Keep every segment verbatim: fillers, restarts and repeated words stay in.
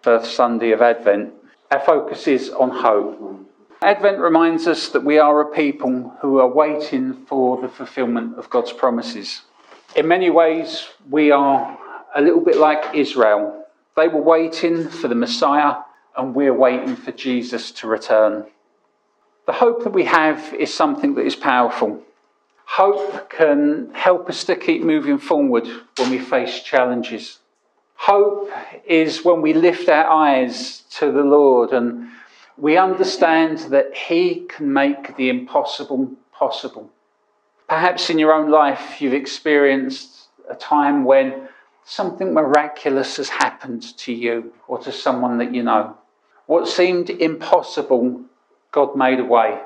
first Sunday of Advent, our focus is on hope. Advent reminds us that we are a people who are waiting for the fulfilment of God's promises. In many ways, we are a little bit like Israel. They were waiting for the Messiah, and we're waiting for Jesus to return. The hope that we have is something that is powerful. Hope can help us to keep moving forward when we face challenges. Hope is when we lift our eyes to the Lord and we understand that He can make the impossible possible. Perhaps in your own life you've experienced a time when something miraculous has happened to you or to someone that you know. What seemed impossible, God made a way.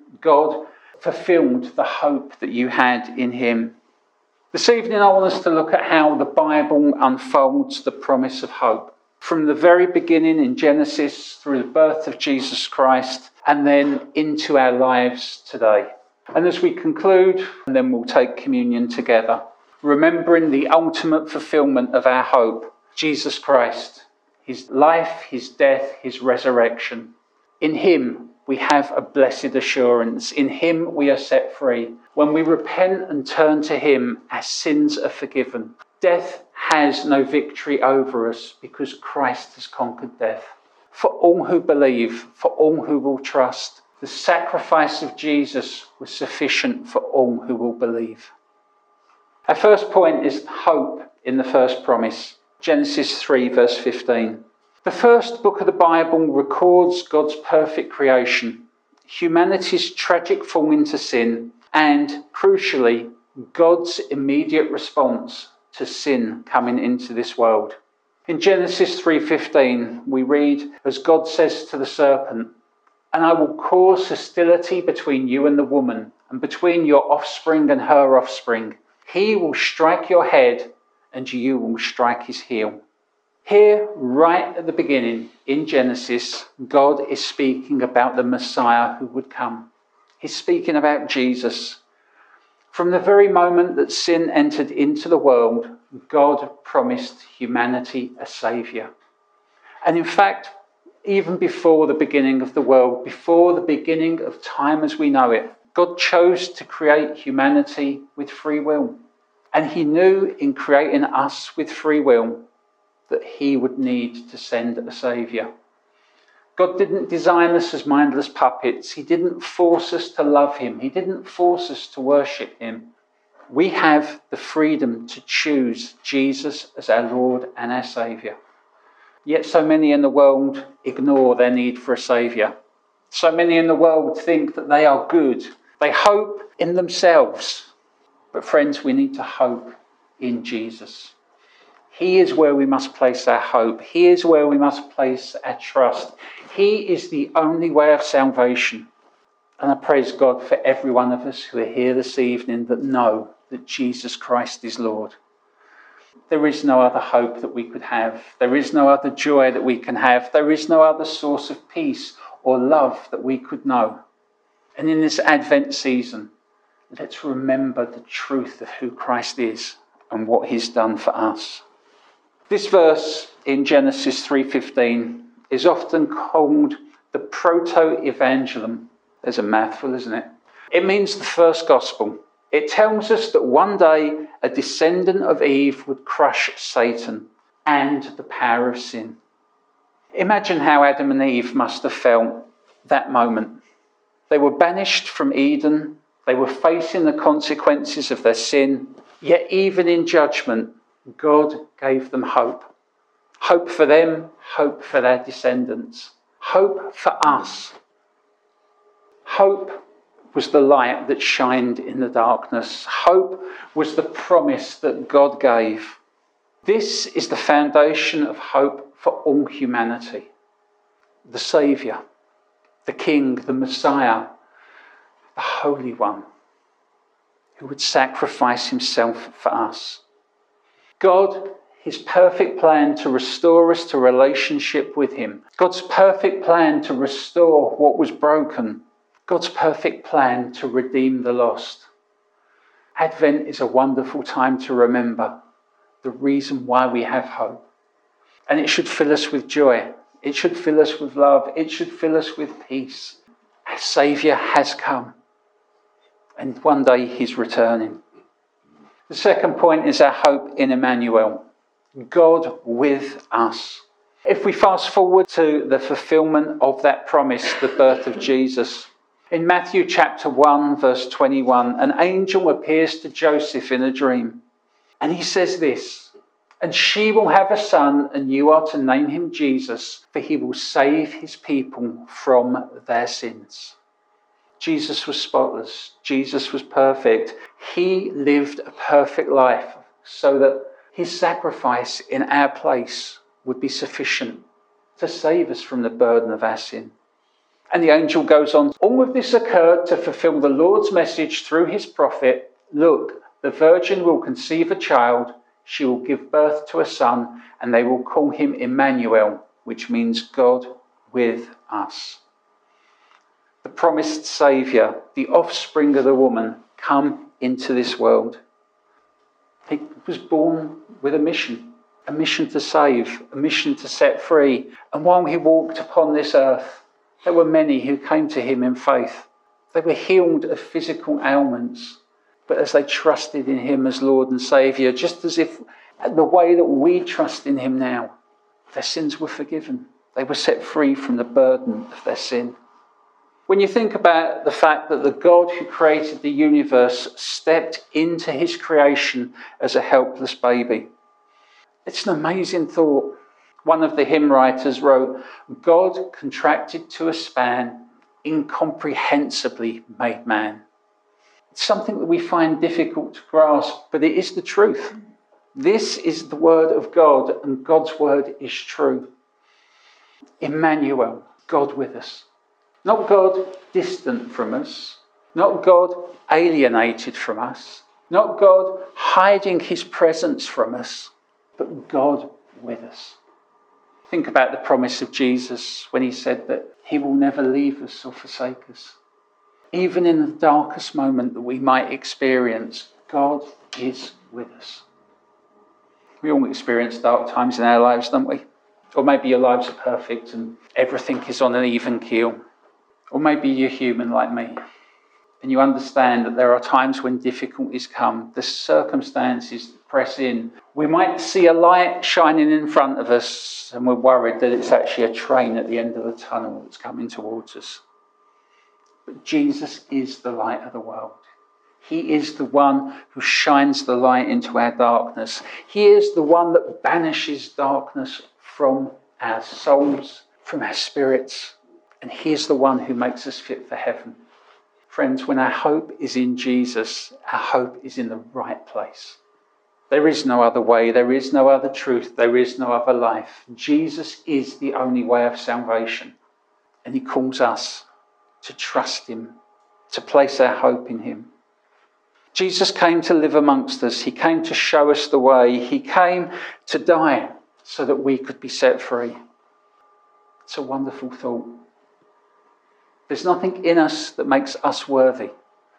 God fulfilled the hope that you had in Him. This evening I want us to look at how the Bible unfolds the promise of hope. From the very beginning in Genesis, through the birth of Jesus Christ, and then into our lives today. And as we conclude, and then we'll take communion together, remembering the ultimate fulfillment of our hope, Jesus Christ, His life, His death, His resurrection. In Him we have a blessed assurance. In Him we are set free. When we repent and turn to Him, our sins are forgiven. Death has no victory over us because Christ has conquered death. For all who believe, for all who will trust, the sacrifice of Jesus was sufficient for all who will believe. Our first point is hope in the first promise. Genesis three verse fifteen. The first book of the Bible records God's perfect creation, humanity's tragic fall into sin, and, crucially, God's immediate response to sin coming into this world. In Genesis three fifteen, we read, as God says to the serpent, "And I will cause hostility between you and the woman, and between your offspring and her offspring. He will strike your head, and you will strike his heel." Here, right at the beginning, in Genesis, God is speaking about the Messiah who would come. He's speaking about Jesus. From the very moment that sin entered into the world, God promised humanity a saviour. And in fact, even before the beginning of the world, before the beginning of time as we know it, God chose to create humanity with free will. And He knew in creating us with free will that He would need to send a saviour. God didn't design us as mindless puppets. He didn't force us to love Him. He didn't force us to worship Him. We have the freedom to choose Jesus as our Lord and our Saviour. Yet so many in the world ignore their need for a saviour. So many in the world think that they are good. They hope in themselves. But friends, we need to hope in Jesus. He is where we must place our hope. He is where we must place our trust. He is the only way of salvation. And I praise God for every one of us who are here this evening that know that Jesus Christ is Lord. There is no other hope that we could have. There is no other joy that we can have. There is no other source of peace or love that we could know. And in this Advent season, let's remember the truth of who Christ is and what He's done for us. This verse in Genesis three fifteen is often called the proto-evangelium. There's a mouthful, isn't it? It means the first gospel. It tells us that one day a descendant of Eve would crush Satan and the power of sin. Imagine how Adam and Eve must have felt that moment. They were banished from Eden. They were facing the consequences of their sin. Yet even in judgment, God gave them hope. Hope for them, hope for their descendants. Hope for us. Hope was the light that shined in the darkness. Hope was the promise that God gave. This is the foundation of hope for all humanity. The Saviour, the King, the Messiah, the Holy One, who would sacrifice Himself for us. God, His perfect plan to restore us to relationship with Him. God's perfect plan to restore what was broken. God's perfect plan to redeem the lost. Advent is a wonderful time to remember the reason why we have hope. And it should fill us with joy. It should fill us with love. It should fill us with peace. Our Saviour has come. And one day he's returning. The second point is our hope in Emmanuel. God with us. If we fast forward to the fulfilment of that promise, the birth of Jesus. In Matthew chapter one, verse twenty-one, an angel appears to Joseph in a dream. And he says this, "And she will have a son, and you are to name him Jesus, for he will save his people from their sins." Jesus was spotless. Jesus was perfect. He lived a perfect life so that his sacrifice in our place would be sufficient to save us from the burden of our sin. And the angel goes on, all of this occurred to fulfill the Lord's message through his prophet. Look, the virgin will conceive a child, she will give birth to a son, and they will call him Emmanuel, which means God with us. The promised Saviour, the offspring of the woman, come into this world. He was born with a mission, a mission to save, a mission to set free. And while he walked upon this earth, there were many who came to him in faith. They were healed of physical ailments, but as they trusted in him as Lord and Saviour, just as if the way that we trust in him now, their sins were forgiven. They were set free from the burden of their sin. When you think about the fact that the God who created the universe stepped into his creation as a helpless baby, it's an amazing thought. One of the hymn writers wrote, "God contracted to a span, incomprehensibly made man." It's something that we find difficult to grasp, but it is the truth. This is the word of God, and God's word is true. Emmanuel, God with us. Not God distant from us, not God alienated from us, not God hiding his presence from us, but God with us. Think about the promise of Jesus when he said that he will never leave us or forsake us. Even in the darkest moment that we might experience, God is with us. We all experience dark times in our lives, don't we? Or maybe your lives are perfect and everything is on an even keel. Or maybe you're human like me, and you understand that there are times when difficulties come, the circumstances press in. We might see a light shining in front of us, and we're worried that it's actually a train at the end of the tunnel that's coming towards us. But Jesus is the light of the world. He is the one who shines the light into our darkness. He is the one that banishes darkness from our souls, from our spirits. And he is the one who makes us fit for heaven. Friends, when our hope is in Jesus, our hope is in the right place. There is no other way. There is no other truth. There is no other life. Jesus is the only way of salvation. And he calls us to trust him, to place our hope in him. Jesus came to live amongst us. He came to show us the way. He came to die so that we could be set free. It's a wonderful thought. There's nothing in us that makes us worthy,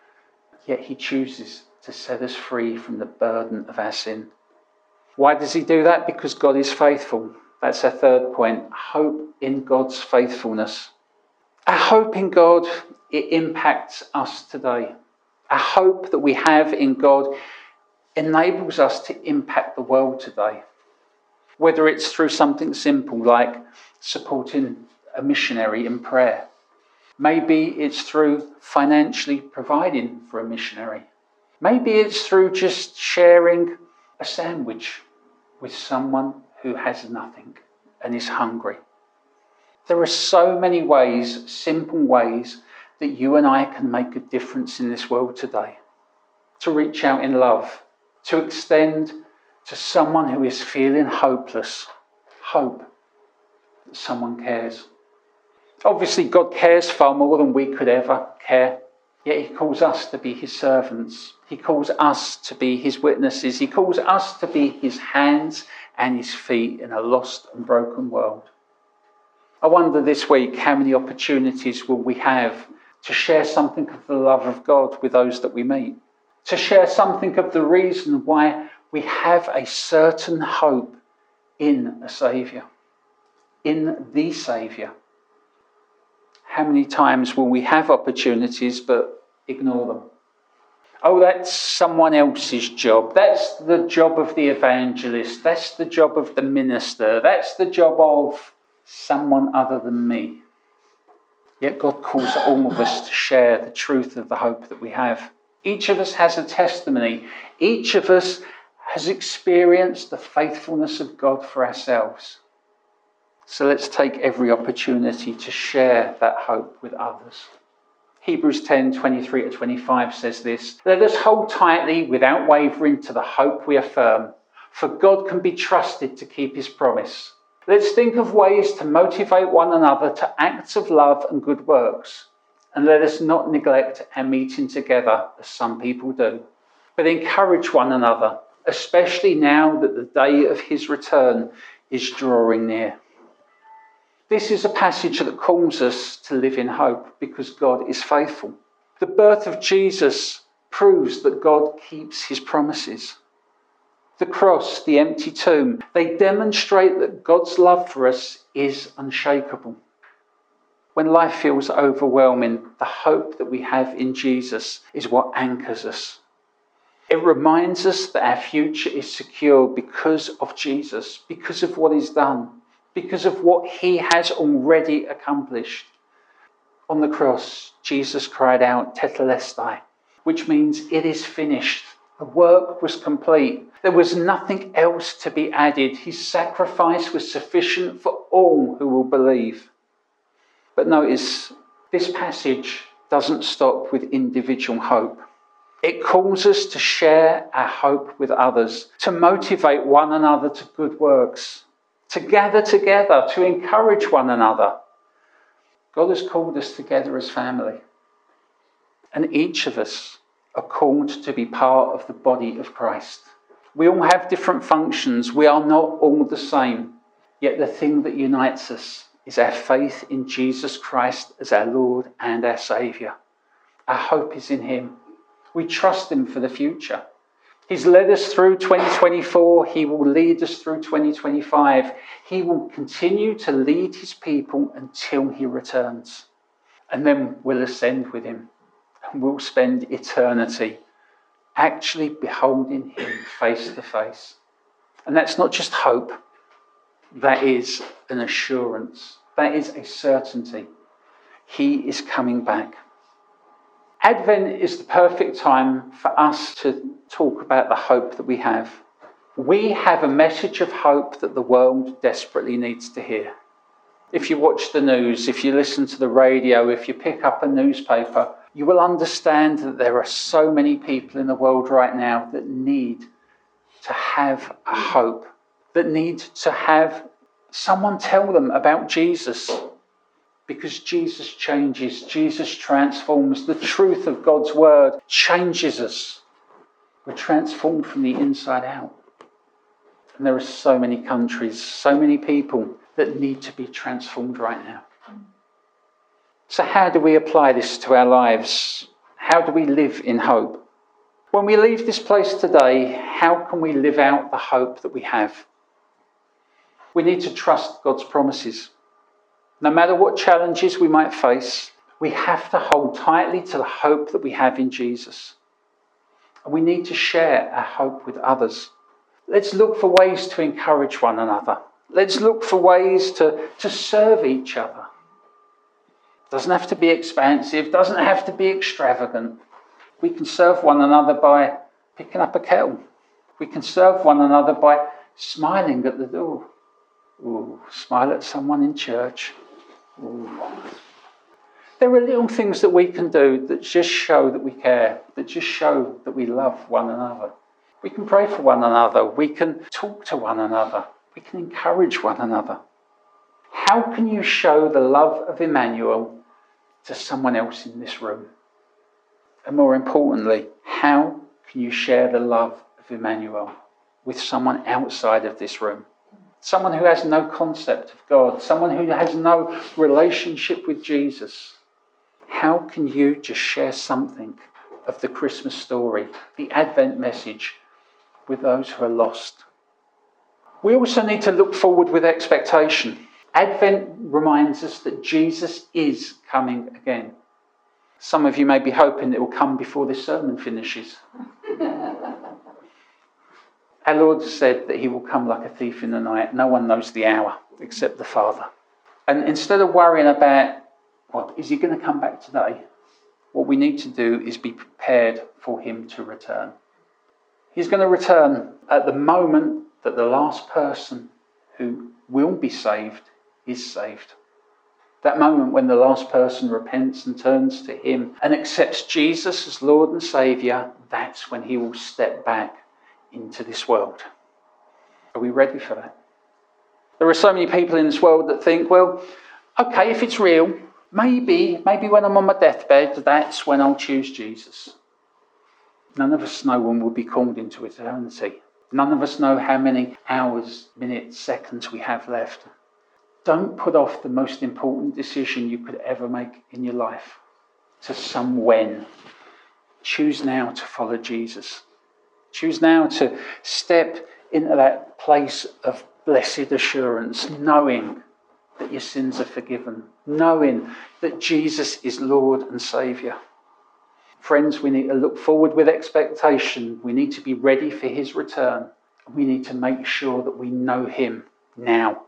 yet he chooses to set us free from the burden of our sin. Why does he do that? Because God is faithful. That's our third point. Hope in God's faithfulness. Our hope in God, it impacts us today. Our hope that we have in God enables us to impact the world today. Whether it's through something simple like supporting a missionary in prayer. Maybe it's through financially providing for a missionary. Maybe it's through just sharing a sandwich with someone who has nothing and is hungry. There are so many ways, simple ways, that you and I can make a difference in this world today. To reach out in love, to extend to someone who is feeling hopeless, hope that someone cares. Obviously, God cares far more than we could ever care. Yet he calls us to be his servants. He calls us to be his witnesses. He calls us to be his hands and his feet in a lost and broken world. I wonder this week, how many opportunities will we have to share something of the love of God with those that we meet? To share something of the reason why we have a certain hope in a Saviour, in the Saviour. How many times will we have opportunities but ignore them? Oh, that's someone else's job. That's the job of the evangelist. That's the job of the minister. That's the job of someone other than me. Yet God calls all of us to share the truth of the hope that we have. Each of us has a testimony. Each of us has experienced the faithfulness of God for ourselves. So let's take every opportunity to share that hope with others. Hebrews ten, twenty-three to twenty-five says this: "Let us hold tightly without wavering to the hope we affirm, for God can be trusted to keep his promise. Let's think of ways to motivate one another to acts of love and good works. And let us not neglect our meeting together, as some people do, but encourage one another, especially now that the day of his return is drawing near." This is a passage that calls us to live in hope because God is faithful. The birth of Jesus proves that God keeps his promises. The cross, the empty tomb, they demonstrate that God's love for us is unshakable. When life feels overwhelming, the hope that we have in Jesus is what anchors us. It reminds us that our future is secure because of Jesus, because of what he's done, because of what he has already accomplished. On the cross, Jesus cried out, "Tetelestai," which means it is finished. The work was complete. There was nothing else to be added. His sacrifice was sufficient for all who will believe. But notice, this passage doesn't stop with individual hope. It calls us to share our hope with others, to motivate one another to good works, to gather together, to encourage one another. God has called us together as family. And each of us are called to be part of the body of Christ. We all have different functions. We are not all the same. Yet the thing that unites us is our faith in Jesus Christ as our Lord and our Saviour. Our hope is in him. We trust him for the future. He's led us through twenty twenty-four. He will lead us through twenty twenty-five. He will continue to lead his people until he returns. And then we'll ascend with him. And we'll spend eternity actually beholding him face to face. And that's not just hope. That is an assurance. That is a certainty. He is coming back. Advent is the perfect time for us to talk about the hope that we have. We have a message of hope that the world desperately needs to hear. If you watch the news, if you listen to the radio, if you pick up a newspaper, you will understand that there are so many people in the world right now that need to have a hope, that need to have someone tell them about Jesus. Because Jesus changes, Jesus transforms. The truth of God's word changes us. We're transformed from the inside out. And there are so many countries, so many people that need to be transformed right now. So how do we apply this to our lives? How do we live in hope? When we leave this place today, how can we live out the hope that we have? We need to trust God's promises. No matter what challenges we might face, we have to hold tightly to the hope that we have in Jesus. And we need to share our hope with others. Let's look for ways to encourage one another. Let's look for ways to, to serve each other. Doesn't have to be expansive, doesn't have to be extravagant. We can serve one another by picking up a kettle. We can serve one another by smiling at the door. Ooh, smile at someone in church. Ooh. There are little things that we can do that just show that we care, that just show that we love one another. We can pray for one another. We can talk to one another. We can encourage one another. How can you show the love of Emmanuel to someone else in this room? And more importantly, how can you share the love of Emmanuel with someone outside of this room? Someone who has no concept of God, someone who has no relationship with Jesus. How can you just share something of the Christmas story, the Advent message, with those who are lost? We also need to look forward with expectation. Advent reminds us that Jesus is coming again. Some of you may be hoping it will come before this sermon finishes. Our Lord said that he will come like a thief in the night. No one knows the hour except the Father. And instead of worrying about, well, is he going to come back today? What we need to do is be prepared for him to return. He's going to return at the moment that the last person who will be saved is saved. That moment when the last person repents and turns to him and accepts Jesus as Lord and Saviour, that's when he will step back into this world. Are we ready for that? There are so many people in this world that think, well, okay, if it's real, maybe, maybe when I'm on my deathbed, that's when I'll choose Jesus. None of us know when we'll be called into eternity. None of us know how many hours, minutes, seconds we have left. Don't put off the most important decision you could ever make in your life to some when. Choose now to follow Jesus. Choose now to step into that place of blessed assurance, knowing that your sins are forgiven, knowing that Jesus is Lord and Saviour. Friends, we need to look forward with expectation. We need to be ready for his return. We need to make sure that we know him now.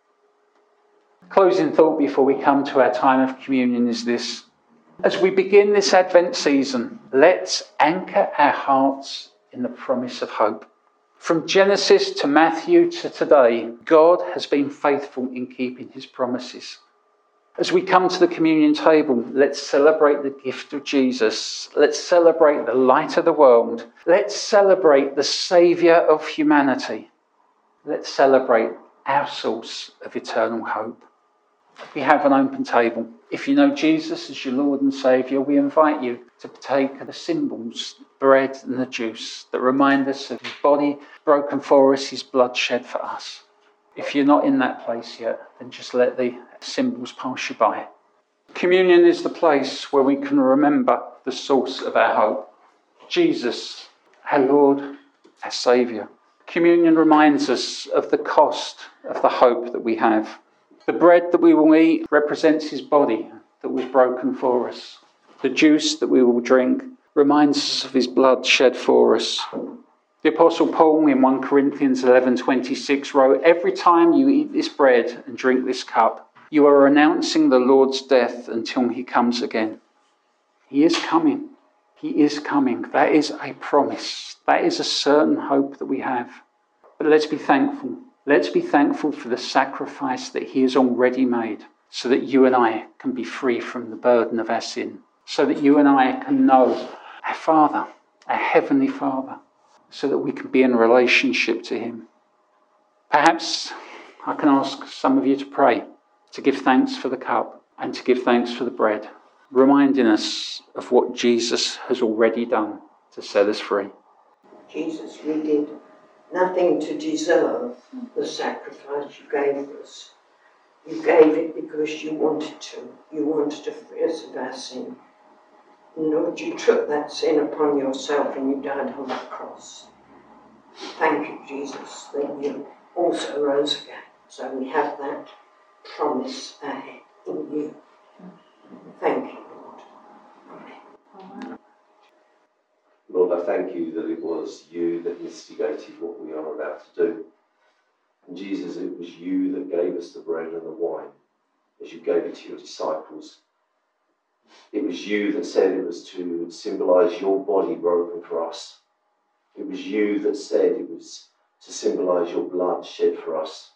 Closing thought before we come to our time of communion is this. As we begin this Advent season, let's anchor our hearts in the promise of hope. From Genesis to Matthew to today, God has been faithful in keeping his promises. As we come to the communion table, let's celebrate the gift of Jesus. Let's celebrate the light of the world. Let's celebrate the Saviour of humanity. Let's celebrate our source of eternal hope. We have an open table. If you know Jesus as your Lord and Saviour, we invite you to partake of the symbols, the bread and the juice that remind us of his body broken for us, his blood shed for us. If you're not in that place yet, then just let the symbols pass you by. Communion is the place where we can remember the source of our hope. Jesus, our Lord, our Saviour. Communion reminds us of the cost of the hope that we have. The bread that we will eat represents his body that was broken for us. The juice that we will drink reminds us of his blood shed for us. The Apostle Paul in First Corinthians eleven twenty-six wrote, "Every time you eat this bread and drink this cup, you are announcing the Lord's death until he comes again." He is coming. He is coming. That is a promise. That is a certain hope that we have. But let's be thankful. Let's be thankful for the sacrifice that he has already made so that you and I can be free from the burden of our sin, so that you and I can know our Father, our Heavenly Father, so that we can be in relationship to him. Perhaps I can ask some of you to pray, to give thanks for the cup and to give thanks for the bread, reminding us of what Jesus has already done to set us free. Jesus, we did nothing to deserve the sacrifice you gave us. You gave it because you wanted to. You wanted to free us of our sin. Lord, you took that sin upon yourself and you died on the cross. Thank you, Jesus, that you also rose again. So we have that promise ahead in you. Thank you, Lord. Amen. Lord, I thank you that it was you that instigated what we are about to do. And Jesus, it was you that gave us the bread and the wine as you gave it to your disciples. It was you that said it was to symbolise your body broken for us. It was you that said it was to symbolise your blood shed for us.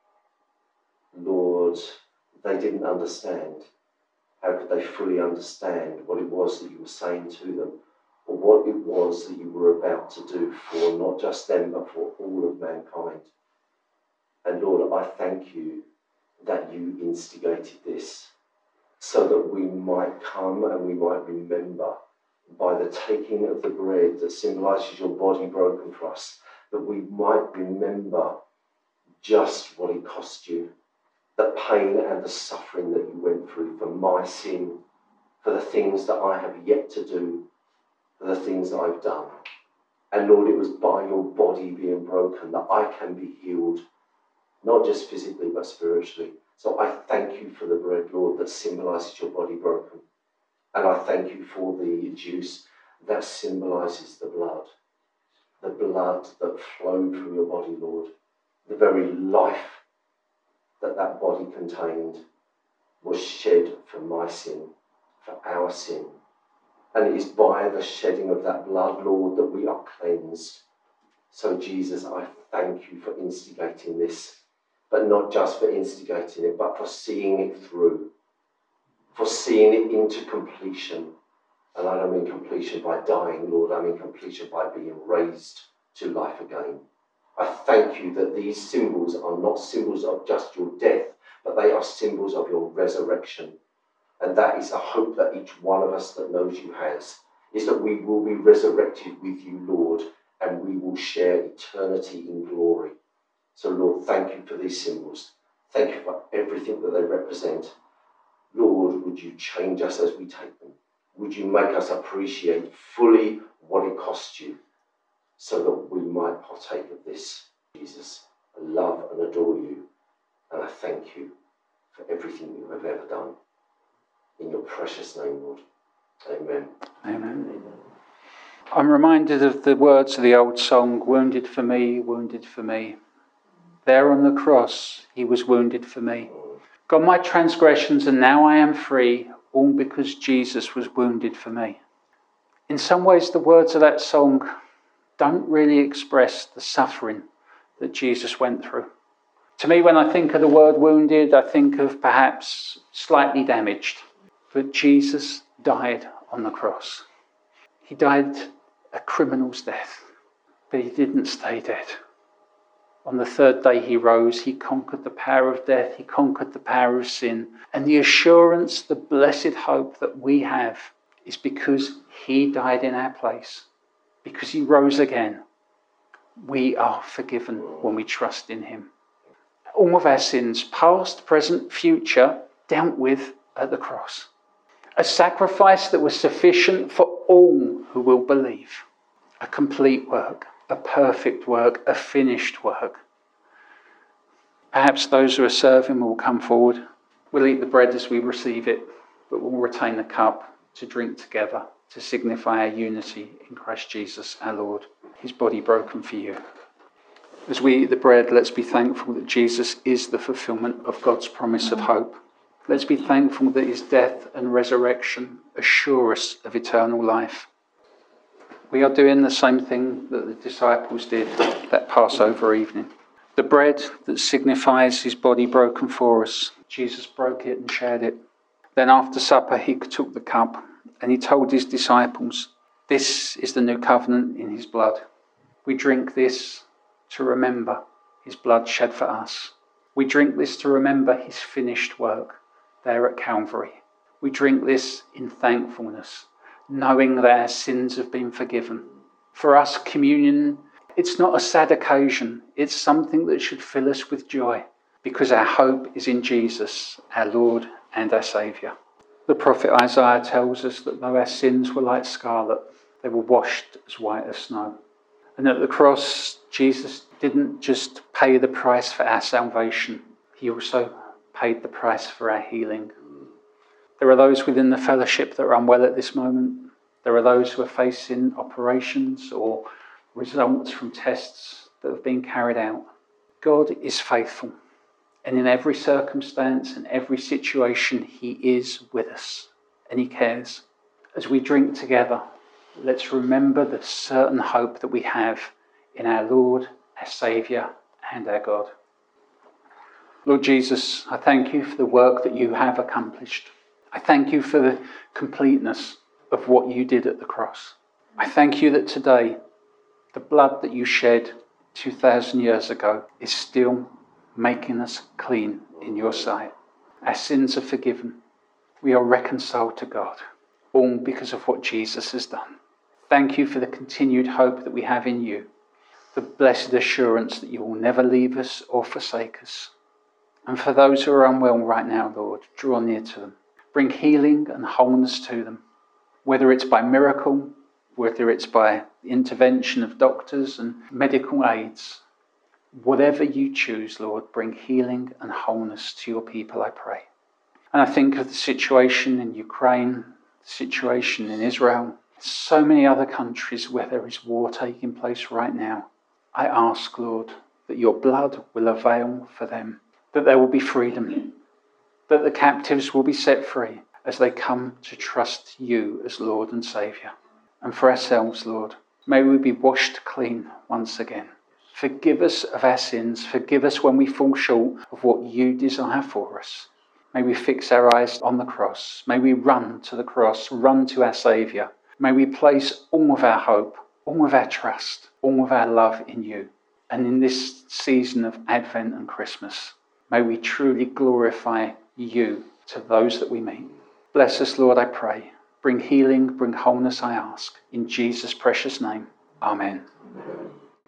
Lord, they didn't understand. How could they fully understand what it was that you were saying to them, or what it was that you were about to do for not just them, but for all of mankind? And Lord, I thank you that you instigated this, so that we might come and we might remember by the taking of the bread that symbolises your body broken for us, that we might remember just what it cost you, the pain and the suffering that you went through for my sin, for the things that I have yet to do, for the things that I've done. And Lord, it was by your body being broken that I can be healed, not just physically, but spiritually. So I thank you for the bread, Lord, that symbolises your body broken. And I thank you for the juice that symbolises the blood, the blood that flowed from your body, Lord. The very life that that body contained was shed for my sin, for our sin. And it is by the shedding of that blood, Lord, that we are cleansed. So Jesus, I thank you for instigating this, but not just for instigating it, but for seeing it through, for seeing it into completion. And I don't mean completion by dying, Lord, I mean completion by being raised to life again. I thank you that these symbols are not symbols of just your death, but they are symbols of your resurrection. And that is a hope that each one of us that knows you has, is that we will be resurrected with you, Lord, and we will share eternity in glory. So, Lord, thank you for these symbols. Thank you for everything that they represent. Lord, would you change us as we take them? Would you make us appreciate fully what it cost you, so that we might partake of this, Jesus? I love and adore you, and I thank you for everything you have ever done. In your precious name, Lord. Amen. Amen. I'm reminded of the words of the old song, wounded for me, wounded for me. There on the cross, he was wounded for me. God, my transgressions, and now I am free, all because Jesus was wounded for me. In some ways, the words of that song don't really express the suffering that Jesus went through. To me, when I think of the word wounded, I think of perhaps slightly damaged. But Jesus died on the cross. He died a criminal's death, but he didn't stay dead. On the third day he rose, he conquered the power of death, he conquered the power of sin. And the assurance, the blessed hope that we have is because he died in our place, because he rose again. We are forgiven when we trust in him. All of our sins, past, present, future, dealt with at the cross. A sacrifice that was sufficient for all who will believe. A complete work, a perfect work, a finished work. Perhaps those who are serving will come forward. We'll eat the bread as we receive it, but we'll retain the cup to drink together to signify our unity in Christ Jesus our Lord, his body broken for you. As we eat the bread, let's be thankful that Jesus is the fulfillment of God's promise of hope. Let's be thankful that his death and resurrection assure us of eternal life. We are doing the same thing that the disciples did that Passover evening. The bread that signifies his body broken for us, Jesus broke it and shared it. Then after supper he took the cup and he told his disciples, "This is the new covenant in his blood. We drink this to remember his blood shed for us. We drink this to remember his finished work there at Calvary. We drink this in thankfulness, knowing that our sins have been forgiven." For us, communion, it's not a sad occasion. It's something that should fill us with joy, because our hope is in Jesus, our Lord and our Saviour. The prophet Isaiah tells us that though our sins were like scarlet, they were washed as white as snow. And at the cross, Jesus didn't just pay the price for our salvation, he also paid the price for our healing. There are those within the fellowship that are unwell at this moment. There are those who are facing operations or results from tests that have been carried out. God is faithful, and in every circumstance and every situation, he is with us, and he cares. As we drink together, let's remember the certain hope that we have in our Lord, our Saviour, and our God. Lord Jesus, I thank you for the work that you have accomplished. I thank you for the completeness of what you did at the cross. I thank you that today, the blood that you shed two thousand years ago is still making us clean in your sight. Our sins are forgiven. We are reconciled to God, all because of what Jesus has done. Thank you for the continued hope that we have in you, the blessed assurance that you will never leave us or forsake us. And for those who are unwell right now, Lord, draw near to them. Bring healing and wholeness to them, whether it's by miracle whether it's by the intervention of doctors and medical aids. Whatever you choose, Lord, bring healing and wholeness to your people, I pray. And I think of the situation in Ukraine, the situation in Israel, so many other countries where there is war taking place right now. I ask, Lord, that your blood will avail for them, that there will be freedom, that the captives will be set free as they come to trust you as Lord and Saviour. And for ourselves, Lord, may we be washed clean once again. Forgive us of our sins. Forgive us when we fall short of what you desire for us. May we fix our eyes on the cross. May we run to the cross, run to our Saviour. May we place all of our hope, all of our trust, all of our love in you. And in this season of Advent and Christmas, may we truly glorify you to those that we meet. Bless us, Lord, I pray. Bring healing, bring wholeness, I ask. In Jesus' precious name, amen.